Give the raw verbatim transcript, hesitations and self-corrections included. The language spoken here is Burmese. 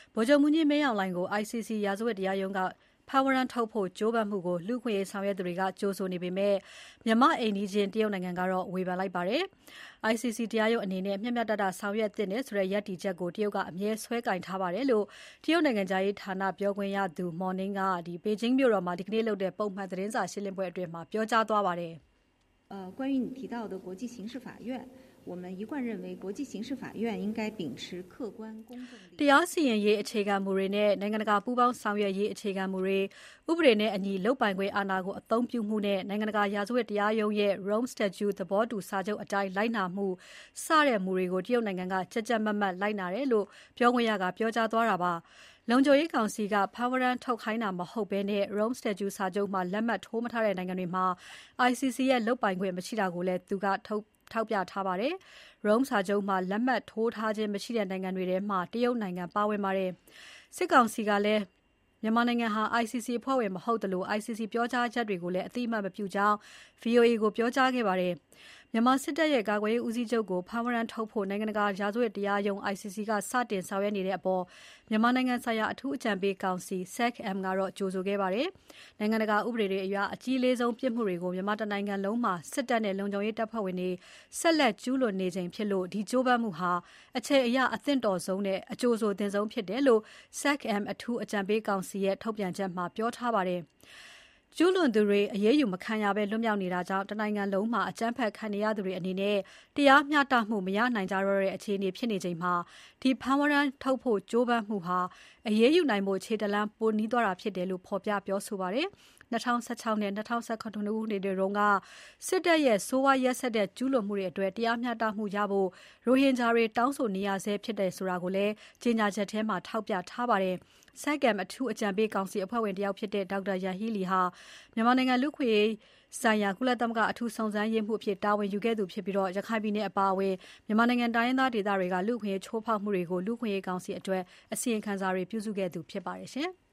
ဗိုလ်ချုပ်မှူးကြီးမင်းအောင်လှိုင်ကို I C C ရာဇဝတ်တရားရုံးကဖမ်းဝရမ်းထုတ်ဖို့ကြိုးပမ်းမှုကိုလူ့အခွင့်အရေးဆောင်ရွက်သူတွေကကြိုဆိုနေပေမဲ့ မြန်မာ့အိမ်နီးချင်းတရုတ်နိုင်ငံကတော့ဝေဖန်လိုက်ပါတယ်။ I C C တရားရုံးအနေနဲ့မျှမျှတတဆောင်ရွက်သင့်တယ်ဆိုတဲ့ရပ်တည်ချက်ကိုတရုတ်ကအမြဲဆွဲကိုင်ထားပါတယ်လို့တရုတ်နိုင်ငံခြားရေးဌာနပြောခွင့်ရသူ Mao Ning ကဘေဂျင်းမြို့တော်မှာဒီကနေ့လုပ်တဲ့ပုံမှန်သတင်းစာရှင်းလင်းပွဲအတွင်းပြောကြားသွားပါတယ်။呃，关于你提到的国际刑事法院，我们一贯认为国际刑事法院应该秉持客观公正的တရားစီရင်ရေးအခြေခံမူတွေနဲ့နိုင်ငံတကာပူးပေါင်းဆောင်ရွက်ရေးအခြေခံမူတွေဥပဒေနဲ့အညီလုပ်ပိုင်ခွင့်အာဏာကိုအသုံးပြုမှုနဲ့နိုင်ငံတကာရာဇဝတ်တရားရုံးရဲ့ Rome Statute သဘောတူစာချုပ်အတိုင်းလိုက်နာမှုစတဲ့မူတွေကိုတရုတ်နိုင်ငံကကြပ်ကြပ်မတ်မတ်လိုက်နာတယ်လို့ပြောခွင့်ရကပြောကြားသွားတာပါ။လုံခြုံရေးကောင်စီကဖမ်းဝရမ်းထုတ်ခိုင်းတာမဟုတ်ဘဲ Rome Statute စာချုပ်မှာလက်မှတ်ထိုးမထားတဲ့နိုင်ငံတွေမှာ I C C ရဲ့လုပ်ပိုင်ခွင့်မရှိတာကိုလည်းသူကထုတ်ထောက်ပြထားပါတယ်။ Rome စာချုပ်မှာလက်မှတ်ထိုးထားခြင်းမရှိတဲ့နိုင်ငံတွေထဲမှာတရုတ်နိုင်ငံပါဝင်ပါတယ်။စစ်ကောင်စီကလည်းမြန်မာနိုင်ငံဟာ I C C အဖွဲ့ဝင်မဟုတ်သလို I C C ပြောကြားချက်တွေကိုလည်းအသိအမှတ်မပြုကြောင်း ဗွီအိုအေကိုပြောကြားခဲ့ပါတယ်။မြန်မာစစ်တပ်ရဲ့ကာကွယ်ရေးဦးစီးချုပ်ကိုဖမ်းဝရမ်းထုတ်ဖို့နိုင်ငံတကာရာဇဝတ်တရားရုံး I C C ကစတင်ဆောင်ရွက်နေတဲ့အပေါ်မြန်မာနိုင်ငံဆိုင်ရာအထူးအကြံပေးကောင်စီ S A C M ကတော့ကြိုဆိုခဲ့ပါတယ်။နိုင်ငံတကာဥပဒေတွေအရအကြီးလေးဆုံးပြစ်မှုတွေကိုမြန်မာတနိုင်ငံလုံးမှာစစ်တပ်နဲ့လုံခြုံရေးတပ်ဖွဲ့ဝင်တွေဆက်လက်ကျူးလွန်နေချိန်ဖြစ်လို့ဒီကြိုးပမ်းမှုဟာအချိန်အရအသင့်တော်ဆုံးနဲ့အကျိုးဆိုသင့်ဆုံးဖြစ်တယ်လို့ S A C M အထူးအကြံပေးကောင်စီရဲ့ထုတ်ပြန်ချက်မှာပြောထားပါတယ်။ကျူးလွန်သူတွေအရေးယူမခံရဘဲလွတ်မြောက်နေတာကြောင့်တနိုင်ငံလုံးမှာအကြမ်းဖက်ခံနေရသူတွေအနေနဲ့တရားမျှတမှုမရနိုင်ကြတော့တဲ့အခြေအနေဖြစ်နေချိန်မှာဒီဖမ်းဝရမ်းထုတ်ဖို့ကြိုးပမ်းမှုဟာအရေးယူနိုင်ဖို့ခြေတလမ်းပိုနီးသွားတာဖြစ်တယ်လို့ဖော်ပြပြောဆိုပါတယ်။၂၀၁၆နဲ့၂၀၁၇ခုနှစ်တွေတုန်းကစစ်တပ်ရဲ့ဆိုးဝါးရက်စက်တဲ့ကျူးလွန်မှုတွေအတွက်တရားမျှတမှုရဖို့ရိုဟင်ဂျာတွေတောင်းဆိုနေရဆဲဖြစ်တယ်ဆိုတာကိုလည်းကြေညာချက်ထဲမှာထောက်ပြထားပါတယ်။ S A C M အထူးအကြံပေးကောင်စီအဖွဲ့ဝင်တယောက်ဖြစ်တဲ့ဒေါက်တာယန်ဟီးလီဟာမြန်မာနိုင်ငံလူ့အခွင့်အရေးဆိုင်ရာကုလသမဂ္ဂအထူးစုံစမ်းရေးမှူးအဖြစ်တာဝန်ယူခဲ့သူဖြစ်ပြီးရခိုင်ပြည်နယ်အပါအဝင်မြန်မာနိုင်ငံတိုင်းရင်းသားဒေသတွေကလူ့အခွင့်အရေးချိုးဖောက်မှုတွေကိုလူ့အခွင့်အရေးကောင်စီအတွက်အစီရင်ခံစာတွေပြုစုခဲ့သူဖြစ်ပါတယ်ရှင်။